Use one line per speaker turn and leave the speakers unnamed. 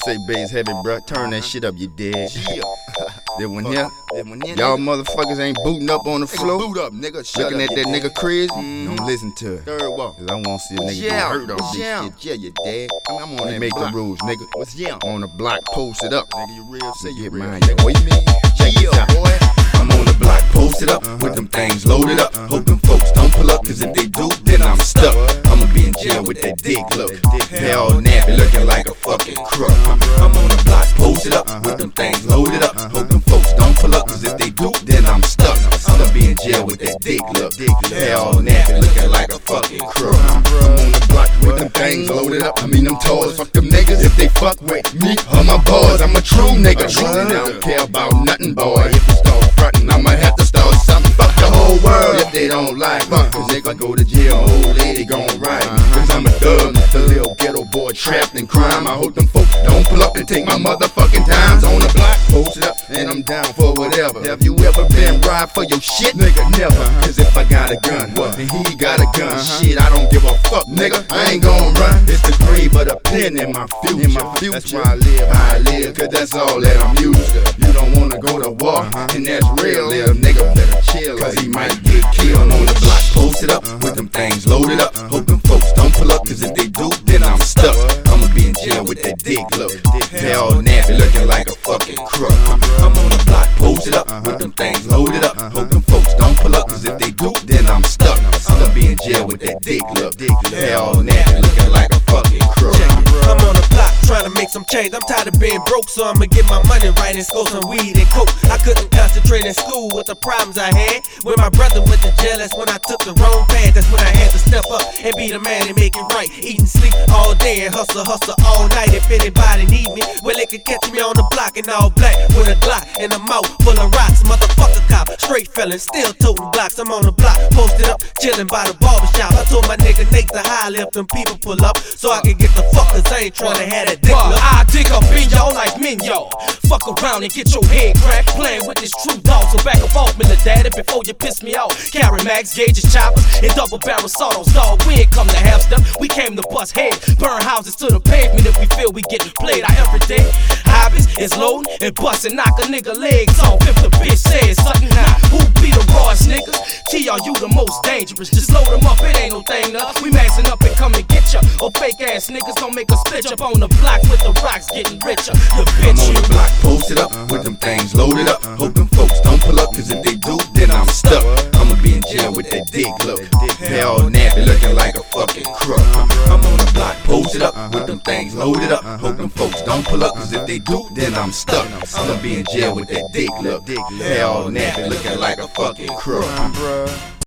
Say bass heavy, bruh. Turn that shit up, you dead.
Yeah.
That one here. Y'all motherfuckers ain't booting up on the floor.
Boot up, nigga. Shut
Looking
up,
at that
you
nigga crazy. Don't listen to it.
Third walk.
Cause I won't see a nigga get hurt off this shit.
Yeah, you dead. I'm on
They
that
make
block.
the rules, nigga.
What's yeah?
On the block, post it up.
Nigga, you real, say you
Get
real.
mine,
Nigga,
boy.
what you mean?
Check this
Yeah,
out.
boy.
I'm on the block, posted up, with them things loaded up. Hoping folks don't pull up, cause if they do, then I'm stuck. I'ma be in jail with that dick look. Hair all nappy, looking like a fucking crook. I'm on the block, posted up, with them things loaded up. Hoping folks don't pull up, cause if they do, then I'm stuck. I'ma be in jail with that dick look. Hair all nappy, looking like a fucking crook. I'm on the block with them things loaded up. I mean them toys, fuck them niggas if they fuck with me or my boys. I'm a true nigga, I don't care about nothing, boy. If you start frontin', I'ma have to start something. Fuck the whole world if they don't like me. Cause nigga go to jail, old lady gon' ride me. Cause I'm a thug, the little ghetto boy trapped in crime. I hope them folks don't pull up and take my motherfucking times. On the block, post it up, and I'm down for whatever. Have you ever been robbed for your shit? Nigga, never. Cause if I got a gun, and he got a gun, shit, I don't give a fuck, nigga. I ain't gon' run. It's the grave of the pen in my future. That's why I live, cause that's all that I'm used to. You don't wanna go to war, and that's real. Little nigga better chill, cause he might get killed. On the block, posted up, with them things loaded up. Hoping folks don't pull up, cause if they do, then I'm stuck. I'ma be in jail with that dick look. Hair all nappy, looking like a fucking crook. I'm on the block, posted up, with them things loaded up. Hoping folks don't pull up, cause if they do, then I'm stuck. I'ma be in jail with that dick look. Hair all nappy, looking like a fucking crook.
I'm on the block trying to make some change. I'm tired of being broke, so I'ma get my money right and score some weed and coke. I couldn't concentrate in school with the problems I had. When my brother went to jail, that's when I took the wrong path. That's when I had to step up and be the man and make it right. Eat and sleep all day and hustle all night. If anybody need me, well, they could catch me on the block in all black with a Glock and a mouth full of rocks. Motherfucker cop, straight felon, still toting blocks. I'm on the block, posted up, chilling by the barbershop. I told my nigga Nate to holler if them people pull up, so I can get the fuck, cause I ain't tryna have that dick look.
I dig up in y'all like Minyo. Fuck around and get your head cracked, playing with this true dog. So back up off me, little daddy, before you piss me off. Carry mags, gauges, choppers, and double barrel sawdust, dog. We ain't come to have stuff, we came to bust heads. Burn houses to the pavement if we feel we getting played out every day. Hobbies is loading and busting, knock a nigga legs off if the bitch says something. Now, who be the rawest niggas? TR, you the most dangerous. Just load them up, it ain't no thing to us. We maxing up and come and get ya. Or fake ass niggas gon' make us split up on the block with the rocks getting richer. The bitch,
I'm on the block, posted up, with them things loaded up. Hoping folks don't pull up, cause if they do, then I'm stuck. I'ma be in jail with that dick look. Hair all nappy, looking like a fucking crook. I'm on the block, posted up, with them things loaded up. Hoping folks don't pull up, cause if they do, then I'm stuck. I'ma be in jail with that dick look. Hair all nappy, looking like a fucking crook.